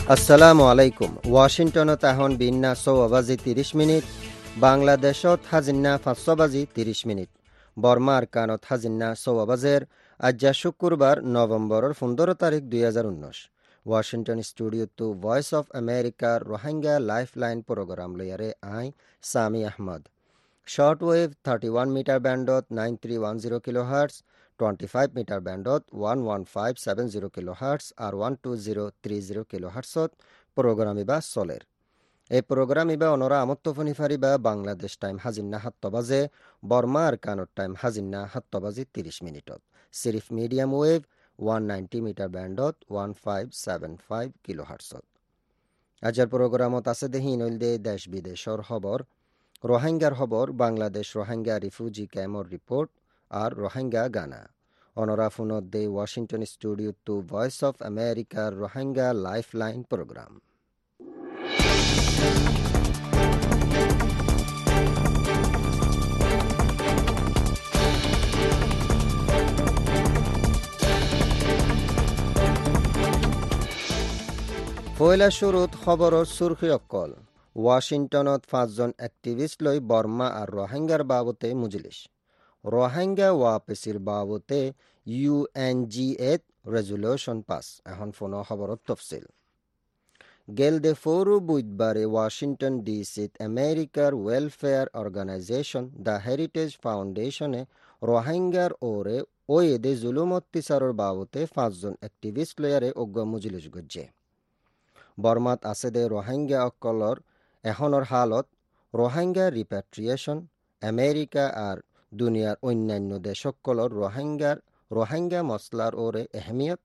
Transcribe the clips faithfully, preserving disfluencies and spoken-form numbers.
আসসালামু আলাইকুম। ওয়াশিংটনত এখন বিন্না ছৌ বাজি ত্ৰিশ মিনিট, বাংলাদেশত হাজিন্না পাঁচশো বাজি ত্ৰিশ মিনিট, বর্মার কানত হাজিন্না ছৌ বাজের আজ্জা শুক্রবার নভেম্বরের পনেরো তারিখ দুই হাজার উনিশ। Washington studio to voice of আমেরিকার রোহিঙ্গা লাইফ লাইন প্রোগ্রাম লইয়ারে আই Sami Ahmad. Short wave thirty one metre ব্যান্ডত nine three one zero kilo hertz, twenty five metre ব্যান্ডত one one five seven zero kilo hertz আর one two zero three zero kilo হার্টসত programme ইবা চলের। এই programme ইবা অনরা আমত্তফনি ফারিবা বাংলাদেশ টাইম হাজিন্না সাতট বাজে, বর্মা আর কানত টাইম হাজিন্না সাতট বাজি ত্রিশ মিনিটত সিরিফ medium wave one ninety metre ব্যান্ডত one five seven five kilo হার্টসত। আজের প্রোগ্রামত আছে দেহি নইলদে দেশ বিদেশর খবর, রোহিঙ্গার খবর, বাংলাদেশ রোহিঙ্গা রিফিউজি ক্যাম্পর রিপোর্ট আর রোহিঙ্গা গানা। অনরা ফোনত দে Washington studio to voice of আমেরিকার রোহিঙ্গা লাইফ লাইন প্রোগ্রাম। পয়লা শুরুত খবরর সুরখি অকল। ওয়াশিংটনত পাঁচজন এক্টিভিস্ট লই বর্মা আর রোহিঙ্গার বাবতে মুজলিস। রোহিঙ্গা ওয়াপেসির বাবতে ইউএনজিএত রেজুলেশন পাস। এখন ফোন খবরত তফসিল। গেল দে ফৌরু বুধবারে ওয়াশিংটন ডিসিত আমেরিকার ওয়েলফেয়ার অর্গানাইজেশন দ্য হেরিটেজ ফাউন্ডেশনে রোহিঙ্গার ওরে ওয়েদে জুলুম অত্যাচারের বাবতে পাঁচজন এক্টিভিস্ট লয়ারে অজ্ঞ মুজলিস গজ্জে। বর্মাত আছে দে রোহিঙ্গা অকলর এখনর হালত, রোহিঙ্গা রিপ্যাট্রিয়েশন, আমেরিকা আর দুনিয়ার অন্যান্য দেশকলর রোহিঙ্গার রোহিঙ্গা মশলার ওরে এহমিয়ত,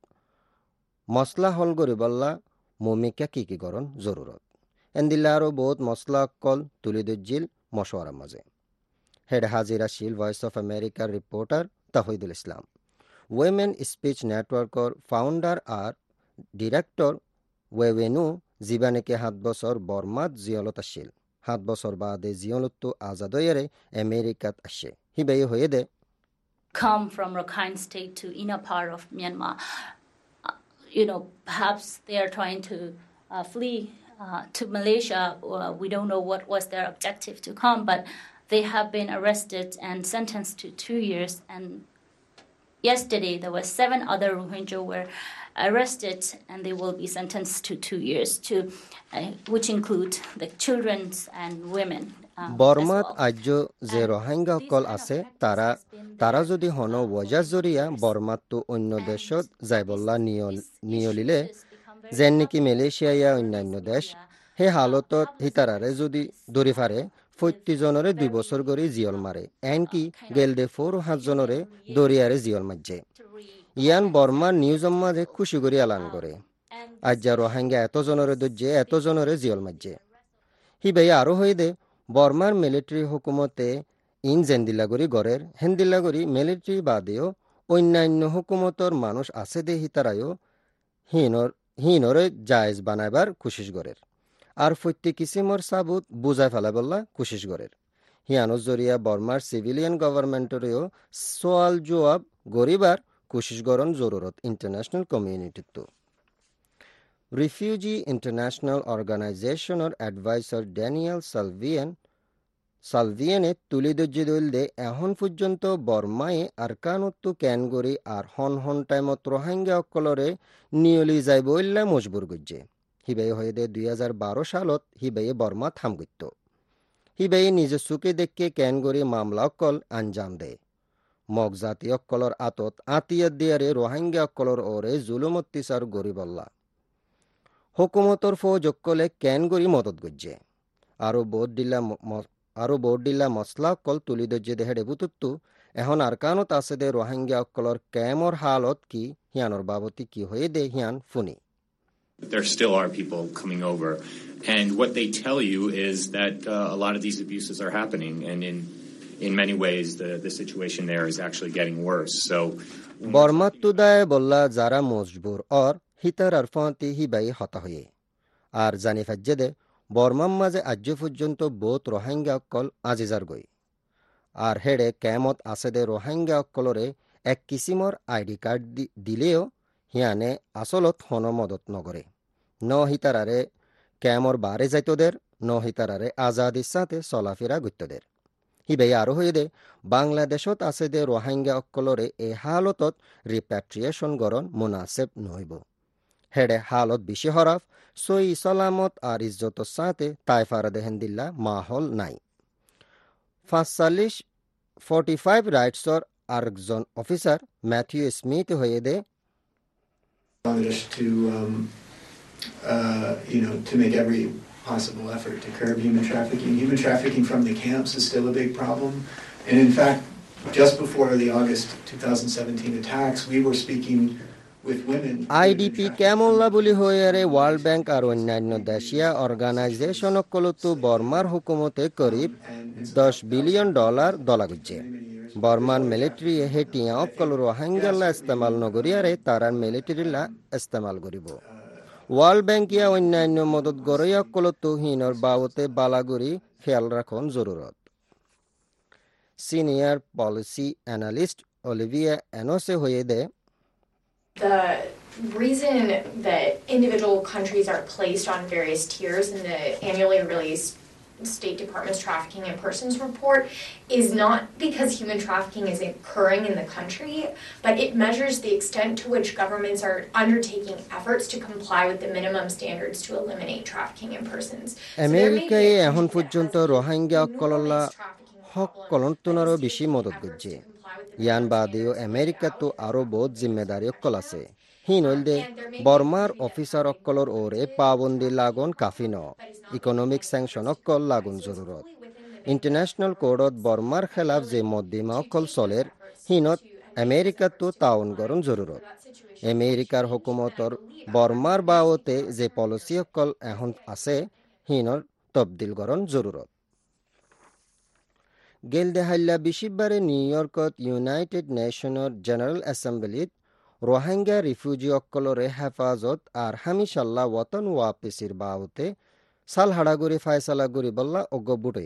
মশলা হল গরিবল্লা মমিকা কি কি করণ জরুরত। এন্দিল্লা আরও বহুত মশলা অকল তুলি দজ্জিল মশওয়ারার মাঝে। হেড হাজিরা শিল ভয়েস অফ আমেরিকার reporter Tahidul Islam. Women speech নেটওয়ার্কর ফাউন্ডার আর ডিরেক্টর ওয়েওয়েনু জীবানেকে সাত বছর বর্মাত জিয়লত আসছিল। সাত বছর বাদে জিয়লতো আজাদ হয়ে আমেরিকাত আসে। হিবাই হয়ে দে come from Rakhine State to inner part of Myanmar. Uh, you know, perhaps they are trying to uh, flee uh, to Malaysia. Uh, we don't know what was their objective to come, but they have been arrested and sentenced to two years. And yesterday, there were seven other Rohingya were arrested, and they will be sentenced to two years, to uh, which include the children and women. বর্মাত আজ্য যে রোহিঙ্গা অকল আছে তারা তারা যদি হন ওয়াজার জরিয়া বর্মাত তো অন্য দেশত যাইবল্লা নিয়লিলে যেন নাকি মালয়েশিয়া ইয়া অন্যান্য দেশ, সেই হালতত হিতারারে যদি দৌড়ি ফারে প্রত্যেকজনরে দুই বছর করে জিয়ল মারে। এনকি গেল দে ফোর সাতজনরে দরিয়ারে জিয়ল মারছে। ইয়ান বর্মার নিউজৰ মাঝে খুশি করে এলান করে আজ্জা রোহিঙ্গা এতজনরে দজ্জে এতজনরে জিয়ল মারছে। হি ভাই আরো হয়ে দে বর্মার মিলিটারি হুকুমতে ইন জেন্দিল্লাগরি গড়ের হেন্দিল্লাগরি মিলিটারি বাদেও অন্যান্য হুকুমতর মানুষ আছে দে হিতারায়ও হিনর হিনরে জায়েজ বানাইবার কোশিশ গড়ের আর প্রত্যেক কিসিমর সাবুত বুঝাই ফেলাই বললা কোশিশ গড়ের। হিয়ানোর জরিয়া বর্মার সিভিলিয়ান গভর্নমেন্টরেও সোয়াল জবাব গরিবার কোশিশ গরণ জরুরত ইন্টারন্যাশনাল কমিউনিটির তো। রিফিউজি ইন্টারন্যাশনাল অর্গানাইজেশনের অ্যাডভাইসার ড্যানিয়েল সালভিয়েন সালভিয়েনে তুলি দজ্জি দইল দে এখন পর্যন্ত বর্মায়ে আরকানত্তু ক্যানগরি আর হন হন টাইমত রোহিঙ্গা অকলরে নিয়লি যাইব ইল্লা মজবুর গজ্জে। হিবাই হয়ে দে দুই হাজার বারো সালত হিবাইয়ে বর্মা থামগত্য। হিবাইয়ে নিজে চুকে দেখে ক্যানগরি মামলা অকল আঞ্জাম দেয়। মগ জাতি অকলর আতত আতিয়াত দিয়ারে রোহিঙ্গা অকলর ওরে জুলুম অত্যাচার গরিবল্লা হুকুমতর ফৌজ অকলে ক্যানগরি মদত গজ্জে। আরো বোর্ড দিল্লা আরো বোর্ড দিল্লা মশলা অকল তুলি দজ্জে দেহেডে বুতুত্তু এখন আরকানত আছে দে রোহিঙ্গা অকলর ক্যামর হালত কি হিয়ানোর বাবতি কি হয়ে দে হিয়ান ফুনি। There still are people coming over, and what they tell you is that uh, a lot of these abuses are happening, and in in many ways the the situation there is actually getting worse. So বর্মাতুদায় বললা যারা মজবুর আর হিতার আর ফাঁতি হিবাই হতা হয়ে আর জানি ফাজ্জে দে বর্মার মাঝে আজ্য পর্যন্ত বোত রোহিঙ্গা অকল আজিজার গই আর হেডে ক্যামত আছে দে রোহিঙ্গা অকলরে এক কিসিমর আইডি কার্ড দিলেও হিয়ানে আসলত হন মদত নগরে। ন হিতারারে ক্যামর বারে যাইতদের ন হিতারারে আজাদির সাথে চলাফেরা গুত্তদের হিবেই আরো হয়ে দে বাংলাদেশত আছে দে রোহিঙ্গা অক্কলরে এই হালতত রিপ্যাট্রিয়েশন গরণ মুনাসেব নইব হেডে হালত বেশি হরাফ সই সালামত আর ইজ্জতর সাথে তাইফারা দেহেন্দিল্লা মাহল নাই পাঁচচল্লিশ ফর্টি ফাইভ রাইটসর আরেকজন অফিসার ম্যাথিউ স্মিথ হয়ে দে to um, uh, you know to make every possible effort to curb human trafficking. Human trafficking from the camps is still a big problem, and in fact, just before the August twenty seventeen attacks, we were speaking with women. I D P কেমল্লা বলি হয়ে world bank আর অন্যান্য দেশীয় organisation কলতু বর্মার হুকুমতে করিব দশ billion dollar দলাগুজে বর্মান মিলিটারি হেটিয়া অকল রোহিঙ্গাল্লা ইস্তেমাল নগরিয়ারে তারার মিলিটারিলা ইস্তেমাল করিব ওয়ার্ল্ড ব্যাংক ইয়া অন্যান্য মদত গড়িয়া কলতু হিনর বাবতে বালাগুড়ি খেয়াল রাখন জরুরত সিনিয়র পলিসি অ্যানালিস্ট অলিভিয়া এনোসে হয়ে দে The reason that individual countries are placed on various tiers in the annually released State Department's Trafficking in Persons report is not because human trafficking is occurring in the country, but it measures the extent to which governments are undertaking efforts to comply with the minimum standards to eliminate trafficking in persons. আমেরিকায় এখন পর্যন্ত রোহিঙ্গা অকলল্লা হক কলন্তনারও বেশি মদত করছে ইয়ান বাদেও America তো আরো বহুত জিম্মেদারি অকল আছে হিন হইলদে বর্মার অফিসার অকলর ওরে পাবন্দি লাগুন কাফি ন ইকোনমিক স্যাংশন অকল লাগুন জরুরত ইন্টারন্যাশনাল কোর্টত বর্মার খেলাফ যে মদ্দিমা অকল চলের হিনত আমেরিকা তো তাউন গরণ জরুরত আমেরিকার হুকুমতর বর্মার বাওতে যে পলিসি অকল এখন আছে হিনর তবদিল গরণ জরুরত গেল দেহাল্লা বিশিবারে নিউ ইয়র্কত ইউনাইটেড নেশনের জেনারেল অ্যাসেম্বলিত রোহিঙ্গা রিফিউজি অকলরে হেফাজত আর হামিশাল্লাহ ওয়াতন ওয়াপিসির বাউতে সাল হাড়াগুড়ি ফায়সালা গুড়ি বল্লা অজ্ঞ বুটে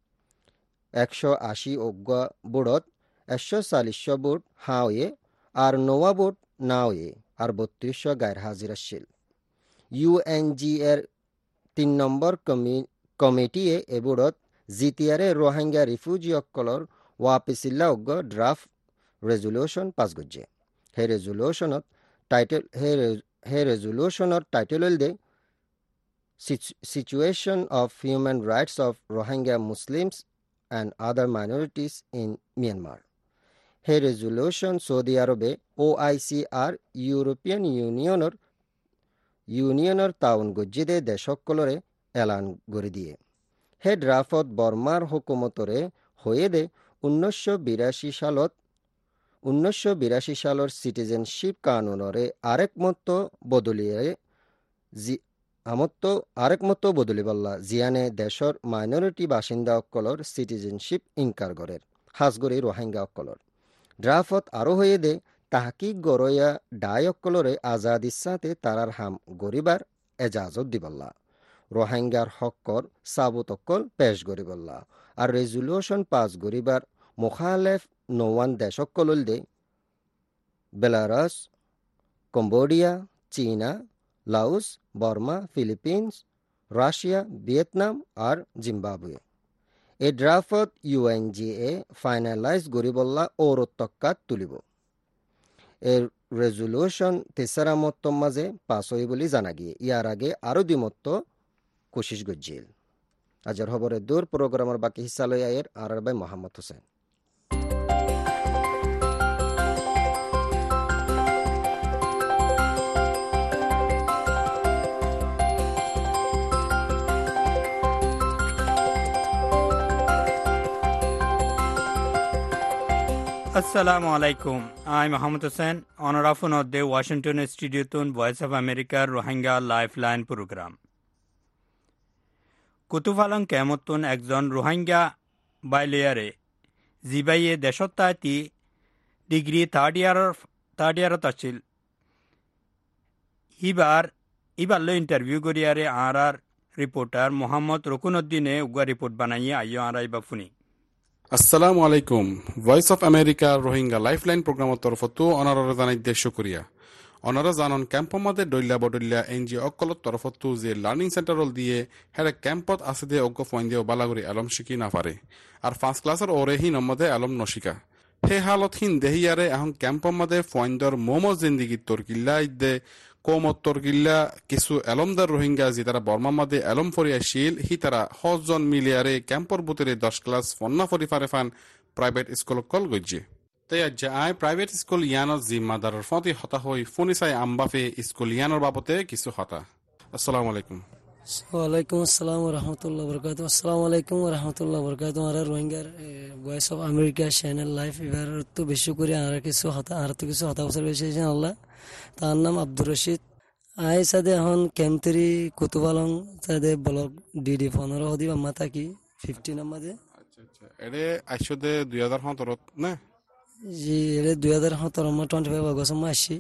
একশো আশি অজ্ঞ বুড়ত একশো চাল্লিশ বুট হাওয়ে আর নোয়া বুট নাওয়ে আর বত্রিশশো গায়ের হাজির আসছিল ইউএনজি এর তিন নম্বর কমিটিয়ে এ বুড়ত জিতিয়ারে রোহিঙ্গা রিফিউজি অকলর ওয়াপিসিল্লা অজ্ঞ ড্রাফট রেজুলেশন পাস গজ্জে হে রেজুলেশনত টাইটেল হে রেজুলেশনৰ টাইটেল হল the situation of human rights of Rohingya Muslims and other minorities in Myanmar হে রেজুলেশন সৌদি আরবে ও আই সি আর ইউরোপিয়ান ইউনিয়নের ইউনিয়নের তাউন গজ্জিদে দেশসকলরে এলান করে দিয়ে হে ড্রাফত বর্মার হুকুমতরে হয়ে দে উনিশশো বিরাশি সালত উনিশশো বিরাশি সালের সিটিজেনশিপ কানুনরে আরেক মত বদলিয়ে জি আমত্ত আরেক মত বদলি বললা জিয়ানে দেশর মাইনরিটি বাসিন্দা অকলর সিটিজেনশিপ ইনকার গরের হাজগরি রোহিঙ্গা অকলর ড্রাফত আরো হয়ে দে তাহকিক গরয়া ডাই অকলরে আজাদির সাথে তারার হাম গরিবার এজাজত দিবল্লা রোহিঙ্গার হকর সাবুত অকল পেশ গরিবল্লা আর রেজুলেশন পাস গরিবার মুখালেফ নোয়ান দেশকল দে বেলারাস কম্বোডিয়া চীনা Laos Burma Philippines Russia Vietnam আর জিম্বাবুয়ে এ ড্রাফত ইউএনজিএ ফাইনালাইজ গরিবল্লা ঔরত্তকাত তুলিব এর রেজুলেশন তেসারা মত মাঝে পাস হই বলে জানা গিয়ে ইয়ার আগে আরো দুই মত কোশিশ গজ্জিল আজর খবরের দূর প্রোগ্রামের বাকি হিসা লই আয়ের আর ভাই Mohammad Hossain Assalamu alaikum. I'm Mohammed Hussain, honor of the Washington Studio tun Voice of America Rohingya Lifeline program. Kutupalong কেমতুন একজন রোহিঙ্গা বাইলিয়ারে জিবাইয়ে দেশত্যাতি ডিগ্রি থার্ড ইয়ার থার্ড ইয়ারত আছিল ইবার ইবারলো ইন্টারভিউ করিয়ারে আর আর রিপোর্টার মোহাম্মদ রকুনউদ্দিনে উগা রিপোর্ট বানাইয়ে আইয় আর আইবা ফুনি আসসালামু আলাইকুম voice of America Rohingya lifeline প্রোগ্রামৰ তৰফতো অনাৰৰ জানাই দেশ শুক্ৰিয়া অনারা জানন ক্যাম্পৰ মাদে দৈল্যা বদল্যা এন জি অকলত তরফতো যে লার্নিং সেন্টারল দিয়ে হেরে ক্যাম্পত আছে দে অজ্ঞ ফইন দিয়ে বালাগুড়ি আলম শিকি না পারে আর ফার্স্ট ক্লাসের ওরে হি নম্মদে আলম নশিকা হে হালত হিন দেহিয়ারে এখন ক্যাম্পৰ মাদে ফইন্দর মোমো জিন্দিগি তোর কিল্লা ইদে কৌমত তোর কিল্লা কিছু এলমদার রোহিঙ্গা যে তারা বর্মা মাদে এলম ফরিয়া শিল হি তারা হজন মিলিয়ারে ক্যাম্পর বুতরে দশ ক্লাস ফন্না ফরি ফারে ফান প্রাইভেট স্কুল কল গজ্জে তাই আজ আই প্রাইভেট স্কুল ইয়ানৰ জিম্মাদাৰৰ ফতি হতা হৈ ফোনি চাই আমবাফে স্কুল ইয়ানৰ বাবতে কিছু হতা আসসালামু আলাইকুম ওয়ালাইকুম আসসালাম ওয়া রাহমাতুল্লাহি ওয়া বারাকাতুহু আসসালামু আলাইকুম ওয়া রাহমাতুল্লাহি ওয়া বারাকাতুহু আর রোহিঙ্গার voice of America channel live এবার তো বেশি করে আর কিছু হতা আর তো কিছু হতা বছর বেশি আল্লাহ তার নাম আব্দুর রশিদ আই সাদে এখন কেমতেরি কুতুবালং সাদে ব্লক ডিডি পনেরো হদি বাম্মা থাকি ফিফটিন আমাদে আচ্ছা আচ্ছা এরে আইসদে দুই হাজার সতেরো না জি এরে দুই হাজার সতেরো মা টোয়েন্টি ফাইভ আগস্ট মা আসছি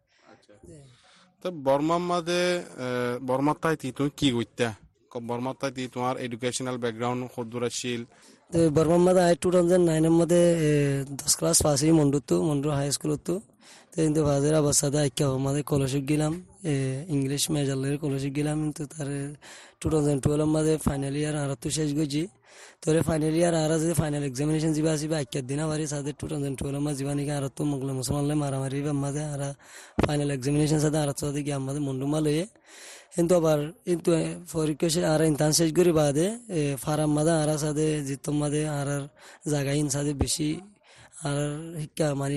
তো বর্মা মাদে বর্মা তাই তুমি কি করতা বর্মা তাই তোমার এডুকেশনাল ব্যাকগ্রাউন্ড কদ্দুর আছিল বর্মা মাদে আই টু থাউজেন্ড নাইনের মধ্যে দশ ক্লাস পাস হই মন্ডুতো মন্ডু হাই স্কুলত কিন্তু বাজারে অবস্থাতে আইকা আমাদের কলেজে গেলাম ইংলিশ মেজরের কলেজে গেলাম কিন্তু তার টু থাউজেন্ড টুয়েলভ মাঝে ফাইনাল ইয়ার আর তো শেষ গেছি তোরে ফাইনাল ইয়ার আর যদি ফাইনাল এক্সামিনেশন যাবা আসবে আইকার দিনা বাড়ি সাথে টু থাউজেন্ড টুয়েলভ মাঝে যাবা নাকি আর তো মুগল মুসলমানলে মারামারি মাঝে আর ফাইনাল এক্সামিনেশন সাথে আর সাথে গিয়ে আমাদের মন্ডুমা লয়ে কিন্তু আবার কিন্তু পরীক্ষা আর ইন্টার্ন শেষ করি বাদে ফারাম মাদে আর সাথে জিতম মাদে আর জায়গায় সাথে বেশি আর শিক্ষা মানে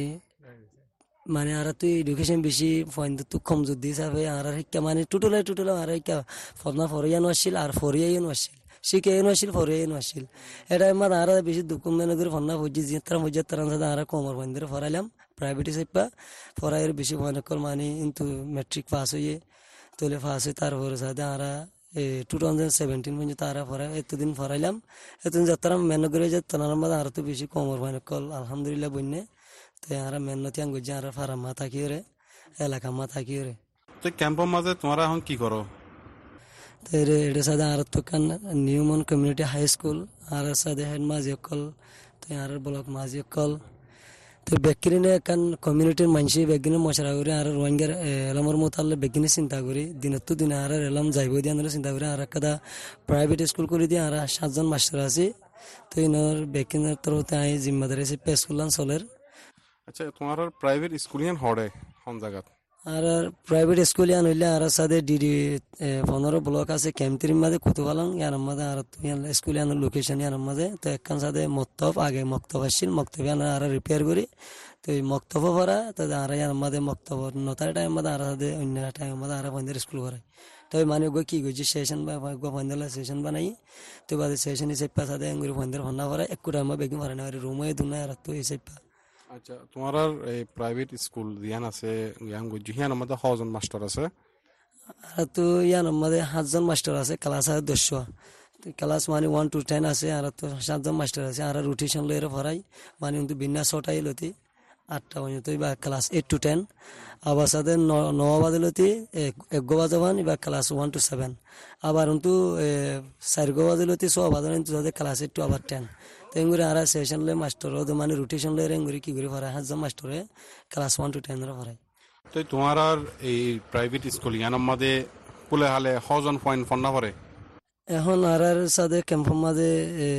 মানে আর তুই এডুকেশন বেশি পয়েন্ট তো কম যদি হিসাবে আর শিক্ষা মানে টুটলে টুটলে আর শিক্ষা ফরনা ফরিয়ানো আসছিল আর ফরিয়াইনো আসছিল শিখাইনো আসছিল ফরিয়াইনো আসছিল এটা আমার আর বেশি দুঃখ মেনে করে ফন্না ফুজি তারা ফুজি তার সাথে আর কমর পয়েন্ট ধরে ফরাইলাম প্রাইভেট হিসেবে ফরাইয়ের বেশি ভয় কর মানে কিন্তু মেট্রিক পাস হয়ে তোলে পাস হয়ে তারপরে সাথে আর টু থাউজেন্ড সেভেন্টিন পর্যন্ত তারা ফরাই এতদিন ফরাইলাম এতদিন যাত্রা মেনে করে যে তার মধ্যে আর তো বেশি কমর ভয় কল আলহামদুলিল্লাহ বন্যে তো আর মেহনতি আঙ্গুজ আর ফারাম মা থাকি রে এলাকা মা থাকি রে তো ক্যাম্পের মাঝে তোমরা এখন কি করো তো এটা সাথে আর তো কান নিউমন কমিউনিটি হাই স্কুল আর সাথে হেড মাঝি কল তো আর ব্লক মাঝি কল তো বেকিনে কান কমিউনিটির মানুষই বেগিনে মশারা করে আর রোহিঙ্গার এলামর মোতালে বেগিনে চিন্তা করি দিনত তো দিনে আর এলাম যাইব দিয়ে আনলে চিন্তা করি আর একটা প্রাইভেট স্কুল করে দিয়ে আর সাতজন মাস্টার আছি তো ইনর বেকিনের তরফতে আই জিম্মাদারি পে স্কুলান চলের আচ্ছা তোমার প্রাইভেট স্কুলিয়ান হড়ে কোন জায়গা আর প্রাইভেট স্কুলিয়ান হইলে আর সাথে ডিডি পনেরো ব্লক আছে ক্যাম্পতির মাঝে কুতুবালং ইয়ার মাঝে আর স্কুলিয়ান লোকেশন ইয়ার মাঝে তো একখান সাথে মক্তব আগে মক্তব আসছিল মক্তব আর রিপেয়ার করি তো এই মক্তব ভরা তো আর ইয়ার মাঝে মক্তব নটার টাইম মাঝে আর সাথে অন্য টাইম মাঝে আর পয়েন্টের স্কুল ভরাই তো মানে গো কি করছি সেশন বা পয়েন্টের সেশন বানাই তো বাদে সেশন হিসেবে সাথে এগুলো পয়েন্টের ফন্না ভরাই একটু টাইম বেগিং ভরাই না রুমে দুনায় আর তো হিসেবে আচ্ছা তোমার এই প্রাইভেট স্কুল ইয়ান আছে ইয়ান গজ্জি ইয়ান আমাদের কজন মাস্টার আছে আর তো ইয়ান আমাদের সাতজন মাস্টার আছে ক্লাস আছে দশশো ক্লাস মানে ওয়ান টু টেন আছে আর তো সাতজন মাস্টার আছে আর রোটেশন লইরে ভরাই মানে কিন্তু বিন্যাস ছটাই লতি আটটা পর্যন্ত বা ক্লাস এইট টু টেন আবার সাথে ন বাজে লতি এক গো বাজবান বা ক্লাস ওয়ান টু সেভেন আবার কিন্তু চার গো বাজে লতি ছ বাজে কিন্তু ক্লাস এইট টু আবার টেন তেঙ্গুরি আর সেশন লই মাস্টার মানে রোটেশন লই রেঙ্গুরি কি করে ভরাই হাজার মাস্টারে ক্লাস ওয়ান টু টেন ভরাই তো তোমার আর এই প্রাইভেট স্কুল ইয়ানোর মাঝে পুলে হালে কজন পয়েন্ট ফন্না ভরে এখন আর আর সাথে ক্যাম্পের মাঝে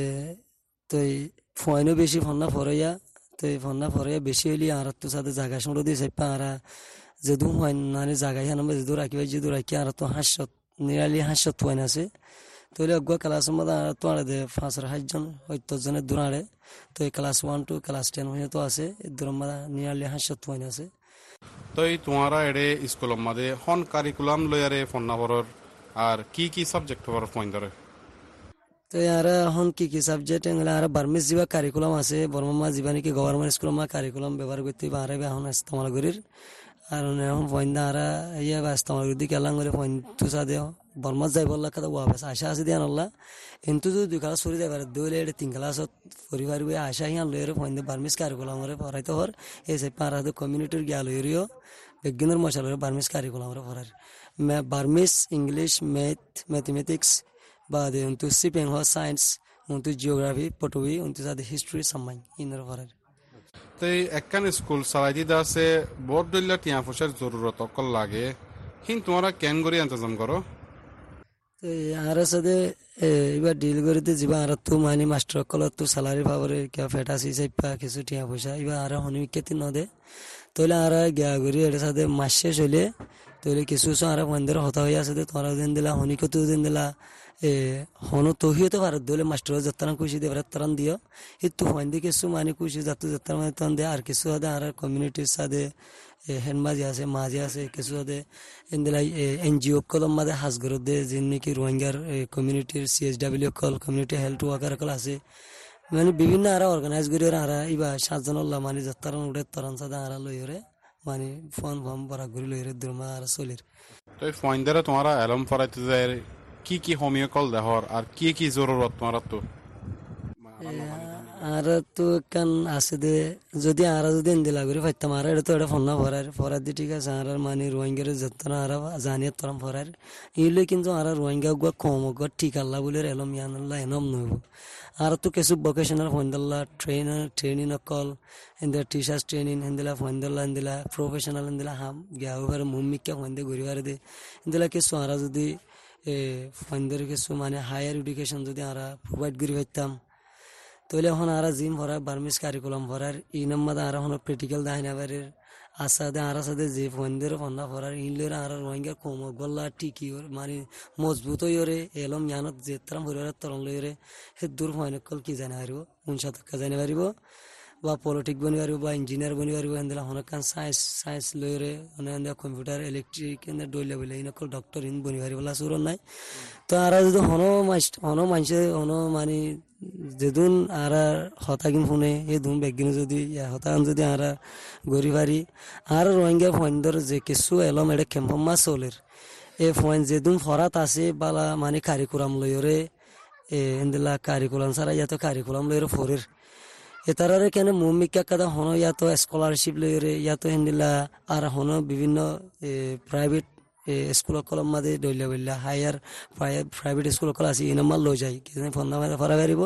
তো পয়েন্টও বেশি ফন্না ফরাইয়া তো ফন্না ফরাইয়া বেশি হইলে আর তো সাথে জায়গা শুনলো দিয়ে চাইপা আর যেদু পয়েন্ট মানে জায়গা আমরা যেদু রাখিবা যেদু রাখি আর তো হাস্য নিরালি হাস্য পয়েন্ট আছে তৈলে অজ্ঞ ক্লাসের মধ্যে আর তো আড়ে দে পাঁচশো সাতজন সত্তরজনের দূর আড়ে তো এই class one to class ten পর্যন্ত আছে এর দূর মধ্যে নিয়ারলি হাস্য পয়েন্ট আছে তো এই তোমারা এড়ে স্কুলের মাঝে হন কারিকুলাম লয়ারে ফন্নাবরর আর কি কি সাবজেক্ট হওয়ার পয়েন্ট ধরে তো আর এখন কি কি সাবজেক্ট এগুলো আর বার্মিস যা কারিকুলাম আছে বর্মা যা নাকি গভর্নমেন্ট স্কুল মা কারিকুলাম ব্যবহার করতে আর এখন ইস্তেমাল করির আর এখন পয়েন্ট আর ইয়ে বা ইস্তেমাল করতে কেলাম করে পয়েন্ট তো সাদে বর্মা যাই বললা কথা ওয়াবাস আশা আছে দিয়ে আনলা কিন্তু যদি দুই ক্লাস সরি যাবে দুইলে এটা তিন ক্লাসত পরিবার বই আশা হিয়ান লইরে পয়েন্ট বার্মিস কারিকুলাম করে পড়াইতে হর এই সে পার হাতে কমিউনিটির গিয়া লইরিও বিজ্ঞানের মশাল বার্মিস কারিকুলাম করে পড়ার বার্মিস ইংলিশ ম্যাথ ম্যাথমেটিক্স বা untuk sipeng ho science untuk geography potoi untuk ada history samai inner varar তো একখান স্কুল চালাইতে দাসে বড় দইলা টিয়া পয়সার জরুরত অকল লাগে হিন তোমরা কেন করে ইন্তজাম করো তো আর সাথে এবার ডিল করিতে যাবা আর তো মানে মাস্টার কলত তো স্যালারি পাবরে কে ফেটাসি চাইপা কিছু টিয়া পয়সা এবার আর হনিকেতি নদে তইলে আর গিয়া করি এর সাথে মাস শেষ হইলে তইলে কিছু কিছু আর বন্ধের হতা হয়ে আছে তোরা দিন দিলা হনিকত দিন দিলা এ হনো তহিও তো ভারত দলে মাস্টার যত্তরান খুশি দে ভারতরান দিও হিতু হইন্দে কিছু মানে খুশি যাতে যত্তরান মানে তন দে আর কিছু আদে আর কমিউনিটির সাথে হেনমাজি আছে মাঝে আছে কিছু আদে ইন্দিলাই এনজিও কলম মাঝে হাজগর দে যিনি নাকি রোহিঙ্গার কমিউনিটির সিএসডব্লিউ কল কমিউনিটি হেলথ ওয়ার্কার কল আছে মানে বিভিন্ন আর অর্গানাইজ করি আর ইবা সাতজনল্লা মানে যত্তরান উঠে তরন সাদা আর লইরে মানে ফোন ফর্ম ভরা ঘুরি লইরে দুর্মা আর চলির তো এই ফয়েন্দারে তোমরা এলম ফরাইতে যায় কি কি হোমিও কল দেহর আর কি কি জরুরত তোমরা তো আর তো কান আছে দে যদি আর যদি ইন্দিলা করে পাইতাম আর এটা তো এটা ফোন না ভরার ভরার দি ঠিক আছে আর মানে রোহিঙ্গার যত্ন আর জানিয়ে তরম ভরার এইলে কিন্তু আর রোহিঙ্গা গুয়া কম গুয়া ঠিক আল্লাহ বলে এলম ইয়ানুল্লাহ এনম নইব আর তো কিছু ভোকেশনাল ফোনদাল্লা ট্রেনার ট্রেনিং কল ইন্দিলা টিচার্স ট্রেনিং ইন্দিলা ফোনদাল্লা ইন্দিলা প্রফেশনাল ইন্দিলা হাম গিয়া ওভার মুম্মিকা ফোনদে ঘুরিবার দে ইন্দিলা কিছু আর যদি এ ফোনদের কিছু মানে হায়ার এডুকেশন যদি আর প্রোভাইড করে পাইতাম তাহলে এখন আর জিম ভরার বার্মিস কারিকুলাম ভরার ই নম্বর আর এখন প্র্যাকটিক্যাল দাহিনা বাড়ির আসাদে আর সাথে যে ফন্দের ফন্দা ভরার ইনলের আর রোহিঙ্গা কম গল্লা টিকি মানে মজবুত হইরে এলম জানত যে তারা ভরিবার তরণ লইরে সে দূর ফয়নকল কি জানে পারিব উনসা তক্কা জানে পারিব বা পলিটিক বনি পারিব বা ইঞ্জিনিয়ার বনি পারিব এনদিলা হনকান সায়েন্স সায়েন্স লইরে মানে কম্পিউটার ইলেকট্রিক এনে ডইলে বলে ইনকল ডক্টর ইন বনি পারিব সুর নাই তো আর যদি হন হন মানুষে হন মানে যেদিন আর হতাগিন শুনে এই দুন বেগিন যদি হতাগান যদি আর গড়ি পারি আর রোহিঙ্গা ফয়েন্দর যে কিছু এলম এটা খেম্পমা চলের এই ফয়েন যেদিন ফরাত আছে বালা মানে কারিকুলাম লইরে এ এন্দিলা কারিকুলাম ছাড়া ইয়াতো কারিকুলাম লইরে ফরের এতারে কেন মুমিকা কাদা হন ইয়াতো স্কলারশিপ লইরে ইয়াতো হেন্দিলা আর হন বিভিন্ন প্রাইভেট স্কুল কলম মাঝে দৈল্য বললা হায়ার প্রাইভেট স্কুল কল আছে ইনমাল লই যায় কি ফোন ফরা পারিব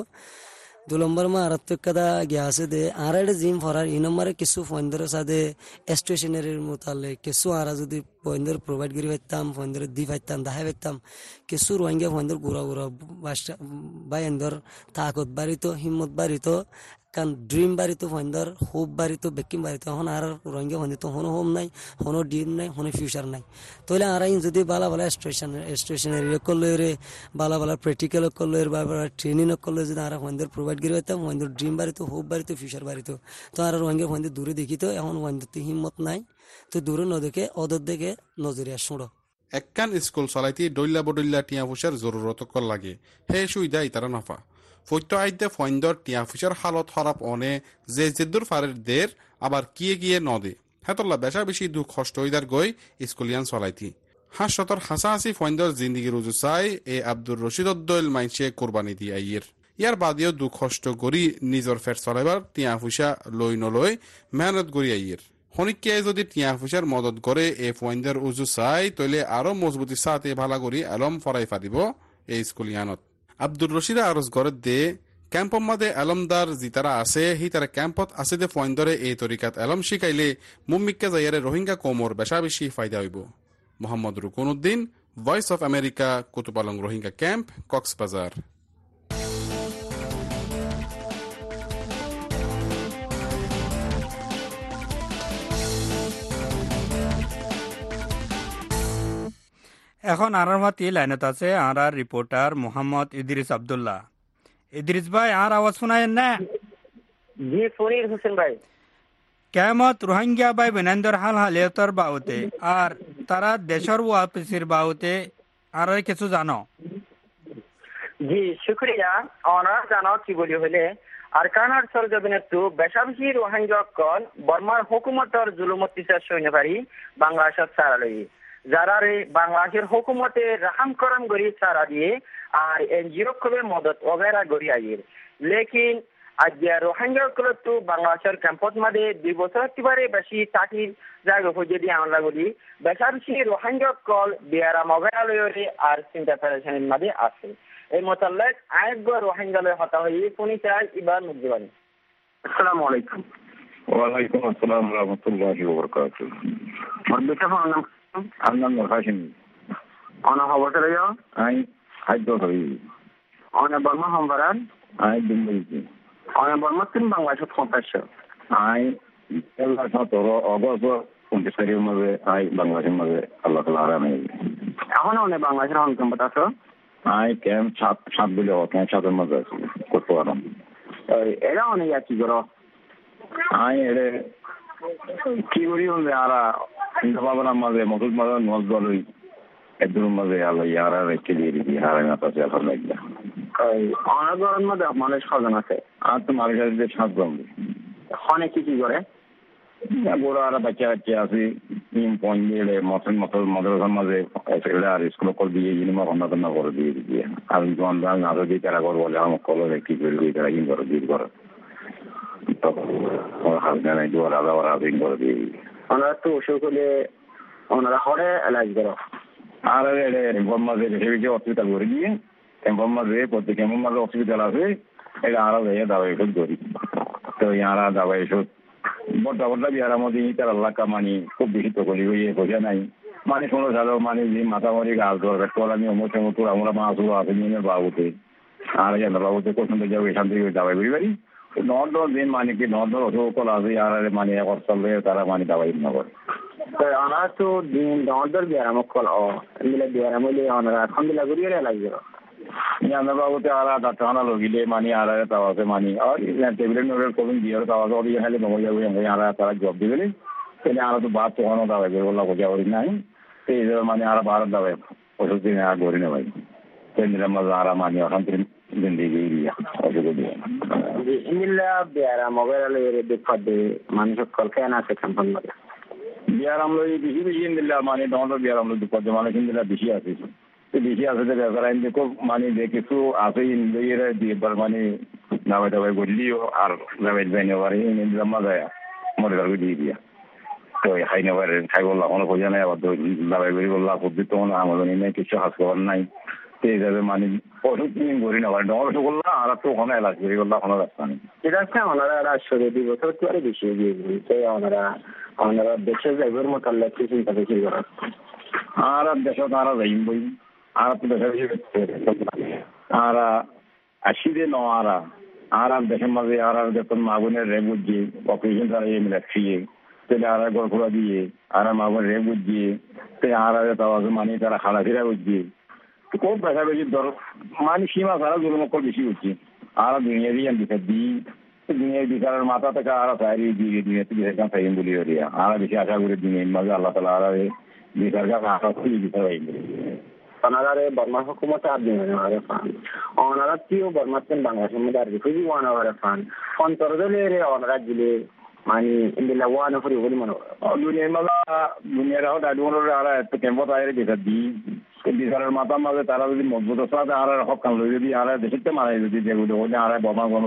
দু নম্বর মা আর কাদা গিয়া আছে দে আর একটা জিম ফরার ই নম্বরে কিছু ফোনদের সাথে স্টেশনারির মোতালে কিছু আর যদি ফোনদের প্রোভাইড করে পাইতাম ফোনদের দি পাইতাম দেখাই পাইতাম কিছু রোহিঙ্গা ফোনদের গুড়া গুড়া বাসটা বা এন্দর তাকত বাড়িত হিম্মত বাড়িত কারণ ড্রিম বাড়িতো ফোনদের হোপ বাড়িতো বেকিম বাড়িতো এখন আর রোহিঙ্গা ফোন দিত হনো হোম নাই হনো ড্রিম নাই হনো ফিউচার নাই তাহলে আর যদি বালা বালা স্টেশন স্টেশনারি করলে রে বালা বালা প্র্যাকটিক্যাল করলে বা ট্রেনিং করলে যদি আর ফোনদের প্রোভাইড করে পাইতাম ফোনদের ড্রিম বাড়িতো হোপ বাড়িতো ফিউচার বাড়িতো তো আর রোহিঙ্গা ফোনদের দূরে দেখিত এখন ফোনদের হিম্মত নাই তো দূরে ন দেখে অদর দেখে নজরিয়া শুঁড়ো একখান স্কুল চলাইতে ডইলা বডইলা টিয়া পয়সার জরুরত কল লাগে হে সুবিধা ইতারা নাফা ফৈত্য আইতে ফইন্দর টিয়া পয়সার হালত খারাপ অনে যে জেদ্দুর ফারের দের আবার কিয়ে গিয়ে নদে হেতল্লা বেশা বেশি দুঃখ কষ্ট হইদার গই স্কুলিয়ান চলাইতি হাসতর হাসাহাসি ফইন্দর জিন্দিগি রুজু চাই এ আব্দুর রশিদ উদ্দৌল মাইনসে কোরবানি দি আইয়ের ইয়ার বাদেও দুঃখ কষ্ট করি নিজর ফের চলাইবার টিয়া পয়সা লই নলই মেহনত করি আইয়ের হনিকে যদি টিয়া পয়সার মদত করে এ ফইন্দর উজু চাই তইলে আরো মজবুতি সাথে ভালা করি আলম ফরাই ফাদিব এই স্কুলিয়ানত আব্দুর রশিদ আরজ গড়ত দে ক্যাম্পর মাদে আলমদার জিতারা আছে হি তারা ক্যাম্পত আছে দে ফইন্দরে এই তরিকাত আলম শিখাইলে মুম্মিক্কা যাইয়ারে রোহিঙ্গা কমর বেশা বেশি ফায়দা হইব Mohammad Rukon Uddin voice of America Kutupalong Rohingya camp Cox's Bazar এখন আর মাতি লাইনত আছে আর রিপোর্টার মোহাম্মদ ইদ্রিস আব্দুল্লাহ। ইদ্রিস ভাই আর আওয়াজ শোনায় না? জি ফরিদ হোসেন ভাই। কেমত রোহিঙ্গা ভাই বেনান্দর হাল হালিয়তর বাউতে আর তারা দেশের ওয়াপসির বাউতে আর কিছু জানো? জি শুক্রিয়া। অনার জানো কি বলি হলে আর কানার সরজবিনেতু বেশাবেশি রোহিঙ্গা কল বর্মার হুকুমতর জুলুমতিসার সৈন্যবাড়ি বাংলাদেশের সারালই যারা রে বাংলাদেশের হুকুমতে রাহাম করম গরি সারা দিয়ে আর এনজিও কবে মদত ওগেরা গরি আইয়ের লেকিন আজ রোহিঙ্গা কলতু বাংলাদেশের ক্যাম্পত মাঝে দুই বছর একেবারে বেশি চাকরির জায়গা খুঁজে দিয়ে আমরা বলি বেশাবেশি রোহিঙ্গা কল বিয়ারা মগেরালয়রে আর চিন্তা পেরেশানির মাঝে আছে এই মোতাল্লেক আরেক গো রোহিঙ্গালয় হতা হয়ে শুনি চাই এবার মুজিবানি। আসসালামু আলাইকুম। ওয়ালাইকুম আসসালাম রহমতুল্লাহি ওয়া বারাকাতুহু। মধ্যে ফোন নাম নূর হাশিম। অনা খবর রেয়া আই খাদ্য হই। অনা বর্মা হামবারান আই দিল্লি। অনা বর্মা তিন বাংলাদেশ কন্টাক্ট আই এলা সতেরো অগস্ট পঞ্চাশ তারিখের মধ্যে আই বাংলাদেশের মধ্যে আল্লাহ তাআলা আরামে। এখন অনেক বাংলাদেশের অনেক ক্যাম্প আছে। আই ক্যাম্প সাত সাত দিলে ক্যাম্প সাতের মধ্যে আছে করতে পারলাম। এরা অনেক কি করো আই এরে কি করি আরা বাবার মাঝে মসুদ মাঝে নজ দলই এদের মাঝে আল্লাহ ইয়ারা রেখে দিয়ে দিবি হারাই না পাশে আলহামদুলিল্লাহ। অনেক গরমের মধ্যে মানুষ সাজান আছে আর তো মানুষের সাতজন অনেক কি কি করে বড় আর বাচ্চা বাচ্চা আছে পঞ্জেলে মতন মতো মাদ্রাসার মাঝে আর স্কুল করে দিয়ে ইনিমা কন্যা কন্যা করে দিয়ে দিবি আর জোয়ান না দিয়ে তারা করে বলে আমার কলরে কি করে দিয়ে তারা ইন করে দিয়ে করে তখন হাজবেন্ড জোয়ার আলাদা ওরা ইন করে দিয়ে ওনারা তো অসুখ হলে ওনারা হরে এলাজ করো আর মাঝে রেখে হসপিটাল করে দিয়ে ক্যাম্পের মাঝে প্রত্যেক ক্যাম্পের মাঝে হসপিটাল আছে এটা আরো যাইয়া দাওয়াই ওষুধ করি তো ইয়ারা দাওয়াই ওষুধ বড়টা বড়টা বিহার মধ্যে তার এলাকা মানি খুব বেশি তো করি ইয়ে বোঝা নাই মানে কোনো সালো মানে যে মাথামারি গাছ ধরবে তোলানি অমুক মতো আমরা মাছগুলো আছে নিয়ে বাবুতে আর যেন বাবুতে কোথাও যাবো এখান থেকে দাওয়াই করি পারি নট দশ দিন মানে কি নট দশ অসুখ কলা আছে আর মানে এক চলবে তারা মানে দাওয়াই না করে ওনারা তো দিন দর বিয়ারাম কল মিলে বিয়ারাম হইলে ওনারা এখন দিলা ঘুরিয়ে লাগবে আমরা বাবুতে আর ডাক্তারখানা লগিলে মানে আর তাও আছে মানে আর টেবিলের নোটের কলম দিয়ে তাও আছে ওদিকে খালি নমে যাবে আর তারা জব দিবে তাহলে আর তো বাদ তখনও দাওয়াই করে বললা বোঝা করি নাই তো এই মানে আর বার দাওয়াই ওষুধ দিনে আর করি না ভাই কেন্দ্রের মাঝে আর মানে অশান্তি জিন্দিগি ওষুধ দিয়ে ইন্দিল্লা বিয়ারা মোবাইল দেখে মানুষ কল কেন আছে ক্যাম্পন মাঝে বিয়ারাম লই বেশি বেশি ইন্দিল্লা মানে দন্ড বিয়ারাম লই দুঃখ মানুষ ইন্দিল্লা বেশি আছে বেশি আছে যে ব্যাপার আইন দেখো মানে যে কিছু আছে ইন্দির দিয়ে মানে নামে দাবাই বললিও আর দাবাই যাই নেবার ইন্দিল্লা মাঝে মরে গেল দিয়ে দিয়া তো খাই নেবার খাই বললাম কোনো বোঝা নাই আবার দাবাই করি বললাম পদ্ধতি তো আমাদের নেই কিছু হাস খবর নাই সেই হিসাবে মানে ওষুধ কিনে করি নেবার ডর ওষুধ করলাম আর তো ওখানে এলাচ করি বললাম কোনো রাস্তা নেই এটা আছে ওনারা একশো দুই বছর তো আরো বেশি এগিয়ে গিয়েছে ওনারা ওনারা দেশের যাইবার মতো আল্লাহ কি চিন্তা বেশি করা আর দেশে তারা যাইম বই আর তো দেশের আর আসিদে ন আরা আর আর দেশের মাঝে আর আর যখন মাগুনের রে বুঝিয়ে অপারেশন তারা এম রাখিয়ে তাহলে আর গড়ফোড়া দিয়ে আর মাগুনের রে বুঝিয়ে তাই আর তাও মানে তারা খাড়াফিরা বুঝিয়ে খুব বেশা বেশি ধর মানে সীমা ছাড়া জুলুমকল বেশি হচ্ছে আর দুনিয়া দিয়ে বিচার দিই দুনিয়ার বিচারের মাথা থেকে আর সাইরি দিয়ে দুনিয়াতে বিচার সাইম বলি আর বেশি আশা করি দুনিয়ার মাঝে আল্লাহ তালা আর বিচার আশা করি বিচার ওনারে বর্মা হুকুমতে আর দিন ওনারে ফান ওনারা কেউ বর্মাতেন বাংলাদেশের মধ্যে আর খুবই ওয়ান ওভারে ফান অন্তর্দলে ওনারা দিলে মানে ইন্দিল্লা ওয়ান ওভারে বলি মনে দুনিয়ার মাঝে দুনিয়ার ডাডুমোর আর এত ক্যাম্পত আয়ের বিচার দিই বিচারের মাথার মাঝে তারা যদি মজবুত আছে আর হক কান যদি আর দেশে মারাই যদি যেগুলো বলে আর বোমা গণ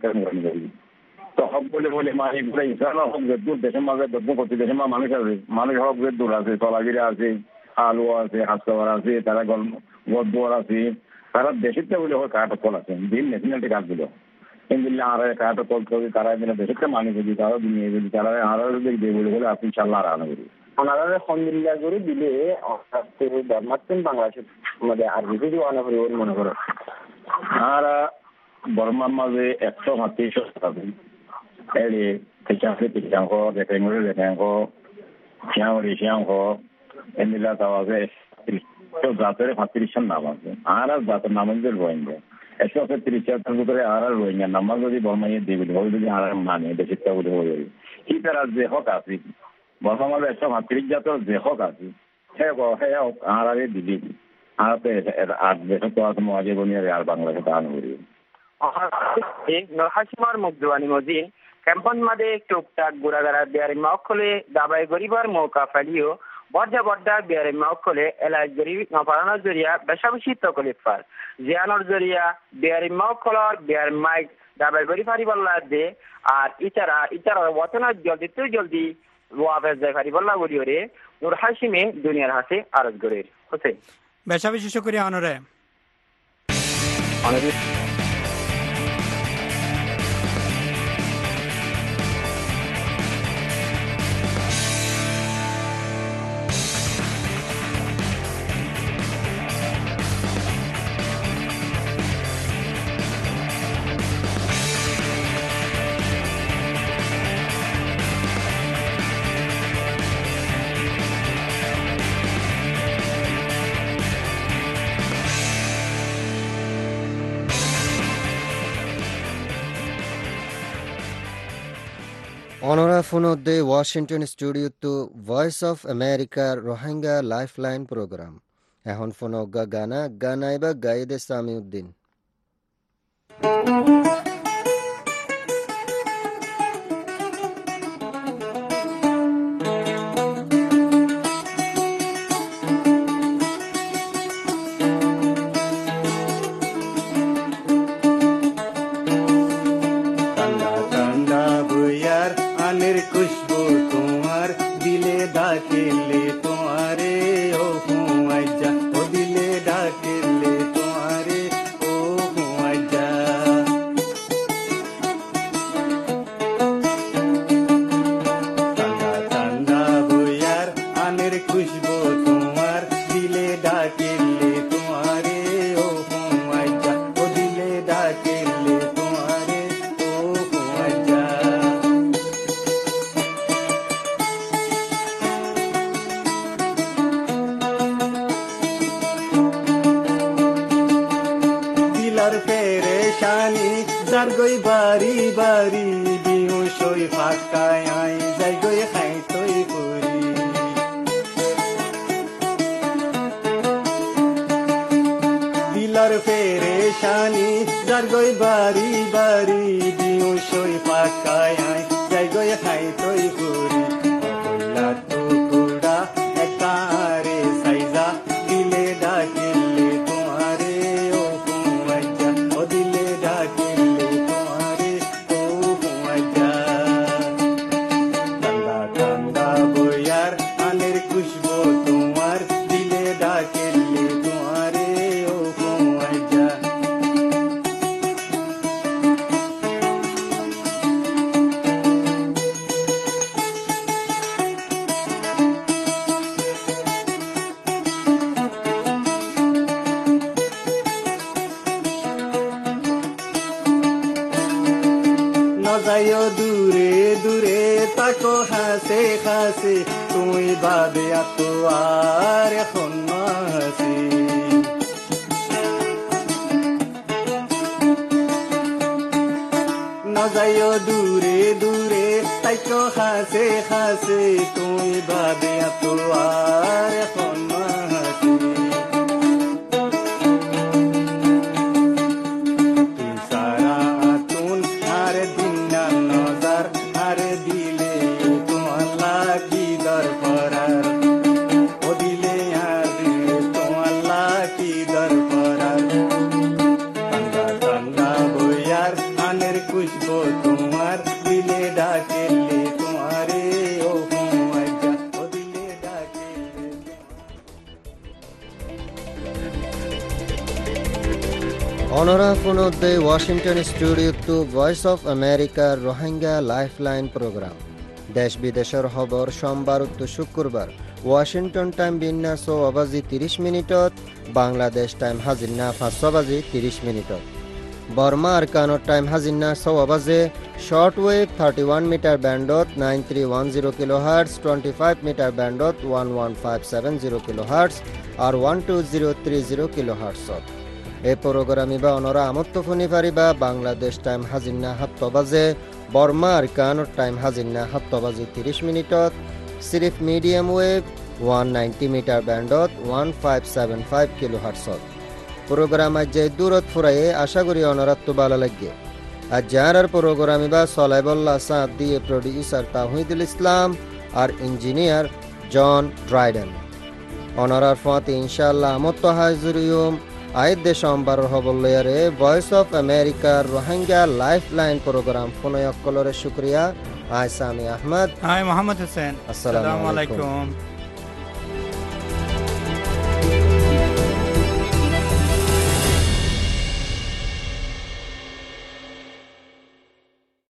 তো হক বলে বলে মানে পুরো ইসলাম হক দূর দেশের মাঝে দূর করতে দেশের মা মানুষ আছে মানুষ হক দূর আছে তলাগিরা আছে আলু আছে হাসপাতাল আছে তারা গদ্দুয়ার আছে তারা দেশের বলে হয় কাটা কল আছে দিন ন্যাশনালিটি কার্ড দিল কিন্তু আর কাটা কল করে তারা দেশের মানুষ যদি তারা দুনিয়া যদি তারা আর যদি বলে বলে আপনি ইনশাল্লাহ আর আনা করি ওনারা আলহামদুলিল্লাহ করে দিলে বর্মাতেন বাংলাদেশের মধ্যে আর যদি ওয়ান ওভারে মনে করো আর বর্মার মাঝে একশো সাতত্রিশ পাবেন এড়ে থেকে তিরিশাঙ্ক রেখাঙ্গরে রেখাঙ্ক শিয়াঙ্গরে শিয়াঙ্ক এমনিলা তাও আছে জাতের সাতত্রিশের নাম আছে আর আর জাতের নাম হচ্ছে রোহিঙ্গা একশো তিরিশ চার ভিতরে আর আর রোহিঙ্গার নাম্বার যদি বর্মাইয়ে দিবি হবে যদি আর মানে দেশেরটা বলে হয়ে যাবে কি তারা যে হক আছে বর্মা মাঝে একশো সাতত্রিশ জাতের যে হক আছে সে হ্যাঁ আর আগে দিবি আর তো আর দেশের তো আছে মহাজে বনিয়ারে আর বাংলাদেশে দান করি হাসিমার মুগ্ধবানী মজিন ক্যাম্পন মাঝে টুকটাক গুড়াগাড়া বিয়ারি মকলে দাবাই গরিবার মৌকা ফেলিও বর্জা বর্ডা বিয়ারি মকলে এলাজ গরিব নফারানোর জরিয়া বেশা বেশি তকলিফ পার জিয়ানোর জরিয়া বিয়ারি মকলর বিয়ার মাইক দাবাই গরিব হারিবাল্লা দে আর ইচারা ইচারা ওয়াতনা জলদি তুই জলদি ওয়াফেজ যায় হারিবাল্লা বলি ওরে নূর হাসিমে দুনিয়ার হাসে আরজ গরের হোসেন বেশা বেশি শুকরিয়া অনরে অনরা ফোনদে Washington studio to voice of আমেরিকার রোহিঙ্গা লাইফলাইন প্রোগ্রাম এখন ফোনগা গানা গানাইবা গাইদে সামিউদ্দিন खुशबू तुम्हार दिले डाकेले तुम्हारे ओ हुआजा ओ दिले डाकेले तुम्हारे ओ हुआजा ठंडा ठंडा बुयार आनेर खुशबू तुम्हार दिले डाकेले तुम्हारे ओ हुआजा ओ दिले डाकेले तुम्हारे ओ हुआजा গই বাড়ি বাড়ি বিহু সই ফাঁকায় আই যাই গই খাই তৈ করি দিলার ফেরে শানি যার গই বাড়ি বাড়ি বিহু সই ফাঁকায় আই যাই গই খাই তৈ করি কইলা টুকুরা একারে সাইজা দিলে ডাকিলে তোমারে ও কুমাইজা ও দিলে ডাকিলে যাইও দূরে দূরে তাকো হাসে হাসে তুই বাদে এত আর এখন হাসি না যাইও দূরে দূরে তাকো হাসে হাসে তুই বাদে এত আর এখন হাসি খুশবো তোমার দিলে ডাকেলে তোমারে ও হুয়াজা ও দিলে ডাকেলে অনরা ফোনদে Washington studio to voice of আমেরিকার রোহিঙ্গা লাইফলাইন প্রোগ্রাম দেশ বিদেশের খবর সোমবার তো শুক্রবার ওয়াশিংটন টাইম বিন্যাস বাজি ত্রিশ মিনিটত বাংলাদেশ টাইম হাজিনা পাঁচশো বাজি ত্রিশ মিনিটত বর্মা আরকানোর টাইম হাজিনা ছয় বাজে short wave thirty one metre ব্যান্ডত nine three one zero kilo hertz twenty five metre ব্যান্ডত one one five seven zero kilo hertz আর one two zero three zero kilo হার্টসত এই প্রোগ্রামে বা অনরা আমত্ত ফোনি পারিবা বাংলাদেশ টাইম হাজিনা সাত বাজে বর্মা আরকানোর টাইম হাজিনা সাত বাজি ত্রিশ মিনিটত সিরিফ medium wave one ninety metre ব্যান্ডত one five seven five kilo হার্টসত প্রোগ্রাম আজ দূরত ফুরাইয়ে আশা করি অনরাত্ম ভালো লাগে আজ যার প্রোগ্রামে বা সলাইবুল্লাহ সাদ দিয়ে প্রডিউসার তাহিদুল ইসলাম আর ইঞ্জিনিয়ার জন ড্রাইডেন অনরার ফতে ইনশাআল্লাহ আমত্ত হাজুরিয়ম আইদ দে সোমবার হবল্লয়ারে ভয়েস অফ আমেরিকার রোহিঙ্গা লাইফলাইন প্রোগ্রাম ফোনয়কলরে শুক্রিয়া আই সামি আহমদ আই মোহাম্মদ হোসেন আসসালামু আসসালামু আলাইকুম আলাইকুম